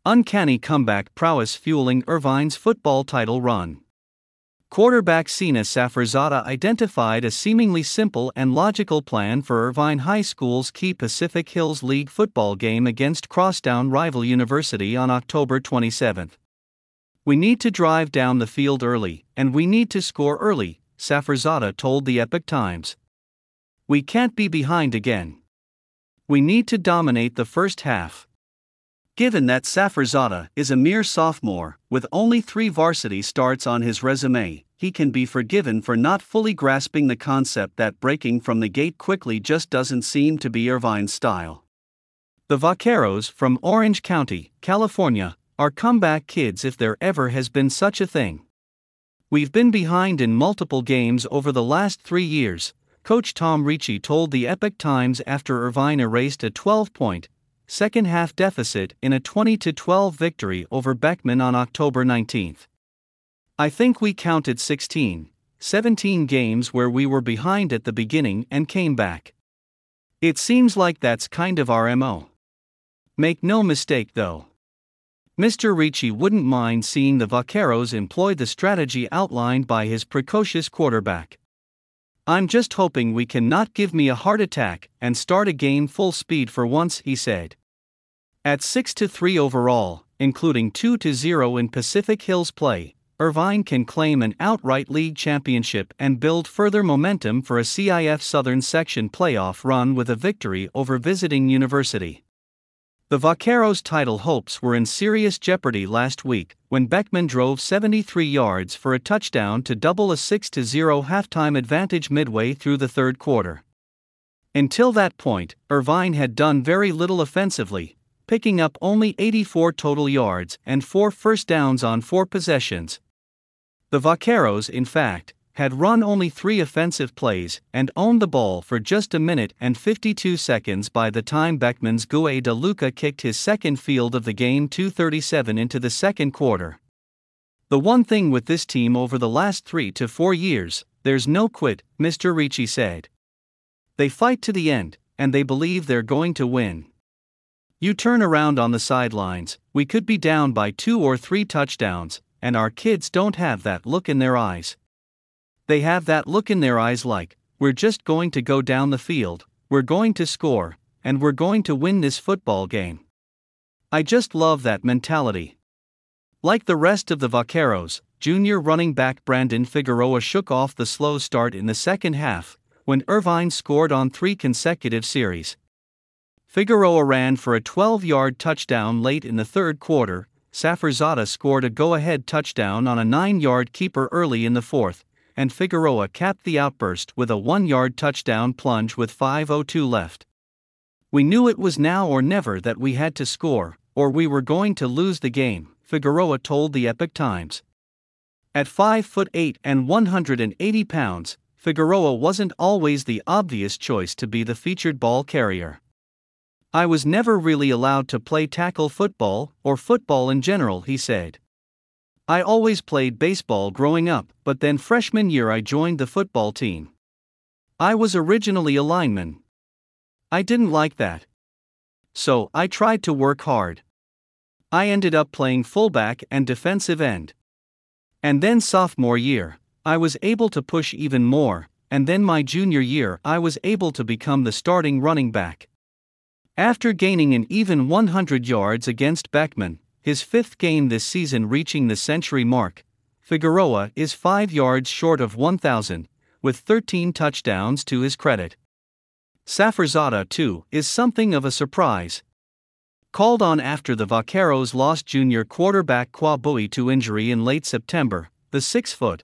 Uncanny comeback prowess fueling Irvine's football title run. Quarterback Sina Safarzada identified a seemingly simple and logical plan for Irvine High School's key Pacific Hills League football game against crosstown rival University on October 27. "We need to drive down the field early, and we need to score early," Safarzada told the Epoch Times. "We can't be behind again. We need to dominate the first half." Given that Safarzada is a mere sophomore, with only 3 varsity starts on his resume, he can be forgiven for not fully grasping the concept that breaking from the gate quickly just doesn't seem to be Irvine's style. The Vaqueros from Orange County, California, are comeback kids if there ever has been such a thing. "We've been behind in multiple games over the last 3 years," Coach Tom Ricci told the Epoch Times after Irvine erased a 12-point second-half deficit in a 20-12 victory over Beckman on October 19. "I think we counted 16, 17 games where we were behind at the beginning and came back. It seems like that's kind of our MO. Make no mistake though. Mr. Ricci wouldn't mind seeing the Vaqueros employ the strategy outlined by his precocious quarterback. I'm just hoping we can not give me a heart attack and start a game full speed for once," he said. At 6-3 overall, including 2-0 in Pacific Hills play, Irvine can claim an outright league championship and build further momentum for a CIF Southern Section playoff run with a victory over visiting University. The Vaqueros' title hopes were in serious jeopardy last week when Beckman drove 73 yards for a touchdown to double a 6-0 halftime advantage midway through the third quarter. Until that point, Irvine had done very little offensively, picking up only 84 total yards and 4 first downs on 4 possessions. The Vaqueros, in fact, had run only 3 offensive plays and owned the ball for just a minute and 52 seconds by the time Beckman's Gue De Luca kicked his second field of the game 2:37 into the second quarter. "The one thing with this team over the last 3 to 4 years, there's no quit," Mr. Ricci said. "They fight to the end, and they believe they're going to win. You turn around on the sidelines, we could be down by 2 or 3 touchdowns, and our kids don't have that look in their eyes. They have that look in their eyes like, we're just going to go down the field, we're going to score, and we're going to win this football game. I just love that mentality." Like the rest of the Vaqueros, junior running back Brandon Figueroa shook off the slow start in the second half, when Irvine scored on 3 consecutive series. Figueroa ran for a 12-yard touchdown late in the third quarter. Safarzada scored a go-ahead touchdown on a 9-yard keeper early in the fourth, and Figueroa capped the outburst with a 1-yard touchdown plunge with 5:02 left. "We knew it was now or never that we had to score, or we were going to lose the game," Figueroa told the Epoch Times. At 5'8" and 180 pounds, Figueroa wasn't always the obvious choice to be the featured ball carrier. "I was never really allowed to play tackle football, or football in general," he said. "I always played baseball growing up, but then freshman year I joined the football team. I was originally a lineman. I didn't like that. So I tried to work hard. I ended up playing fullback and defensive end. And then sophomore year, I was able to push even more, and then my junior year I was able to become the starting running back." After gaining an even 100 yards against Beckman, his 5th game this season reaching the century mark, Figueroa is 5 yards short of 1,000, with 13 touchdowns to his credit. Safarzada, too, is something of a surprise. Called on after the Vaqueros lost junior quarterback Qua Bowie to injury in late September, the 6-foot,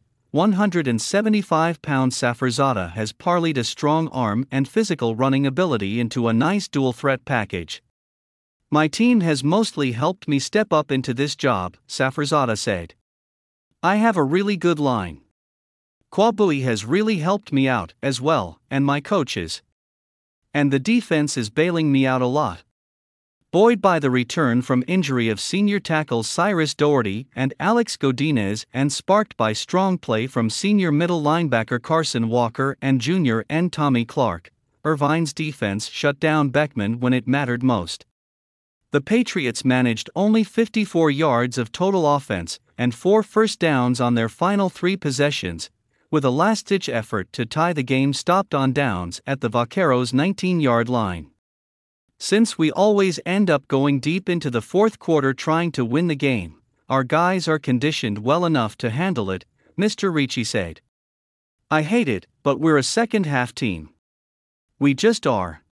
175-pound Safarzada has parlayed a strong arm and physical running ability into a nice dual-threat package. "My team has mostly helped me step up into this job," Safarzada said. "I have a really good line. Qua Bowie has really helped me out as well, and my coaches. And the defense is bailing me out a lot." Buoyed by the return from injury of senior tackles Cyrus Doherty and Alex Godinez and sparked by strong play from senior middle linebacker Carson Walker and junior end Tommy Clark, Irvine's defense shut down Beckman when it mattered most. The Patriots managed only 54 yards of total offense and 4 first downs on their final 3 possessions, with a last-ditch effort to tie the game stopped on downs at the Vaqueros' 19-yard line. Since we always end up going deep into the fourth quarter trying to win the game, our guys are conditioned well enough to handle it, Mr. Ricci said. I hate it, but we're a second-half team. We just are.